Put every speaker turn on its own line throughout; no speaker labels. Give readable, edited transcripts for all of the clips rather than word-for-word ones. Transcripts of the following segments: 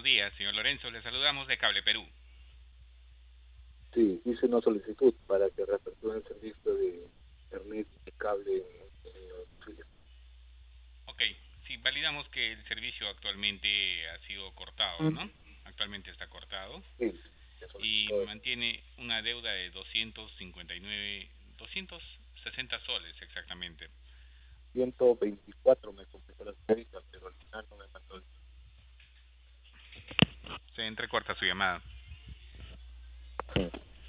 buenos días, señor Lorenzo. Le saludamos de Cable Perú.
Sí, hice una solicitud para que reaperture el servicio de internet y cable en Chile.
Ok, sí, validamos que el servicio actualmente ha sido cortado,
Mm.
¿no? Actualmente está cortado
Sí, he
y
solicitado eso.
mantiene una deuda de 259, 260 soles exactamente.
124 me completó la señorita, pero al final no me mandó el...
Se entrecorta su llamada.
Sí.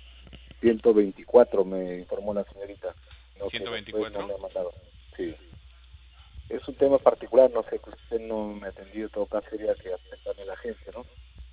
124 me informó la señorita, no que después no
124.
me ha mandado. Sí. Es un tema particular, no sé, que usted no me ha atendido, en todo caso sería que aceptarme la agencia, ¿no?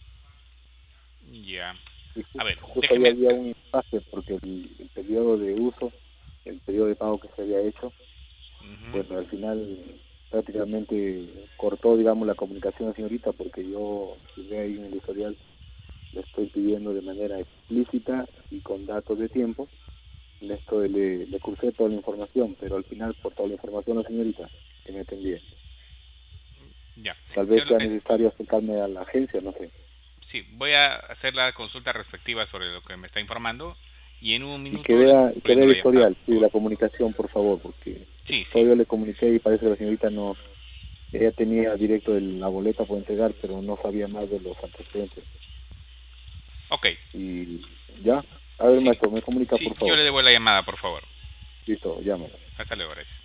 Ya.
Y
A ver,
justo ahí
déjeme...
había un impasse porque el periodo de uso, el periodo de pago que se había hecho,
Ujú.
bueno, al final prácticamente cortó, digamos, la comunicación a la señorita porque yo, si ve ahí en el historial, le estoy pidiendo de manera explícita y con datos de tiempo, le cursé toda la información, pero al final por toda la información a la señorita que me atendía.
Ya.
Tal vez
Señor
sea
Lorenzo,
necesario acercarme a la agencia, no sé.
sí, voy a hacer la consulta respectiva sobre lo que me está informando y en un
Y
minuto le
que vea
prendo
el
la llamada,
historial,
por
sí, de
favor.
la comunicación, por favor, porque
Sí, sí.
todavía le comuniqué y parece que la señorita no, ella tenía directo la boleta por entregar, pero no sabía más de los antecedentes.
Ok,
Y ya, a ver,
sí.
maestro, me comunica,
Sí,
por
yo
favor.
le debo la llamada, por favor.
Listo, llámame.
Hasta luego, gracias.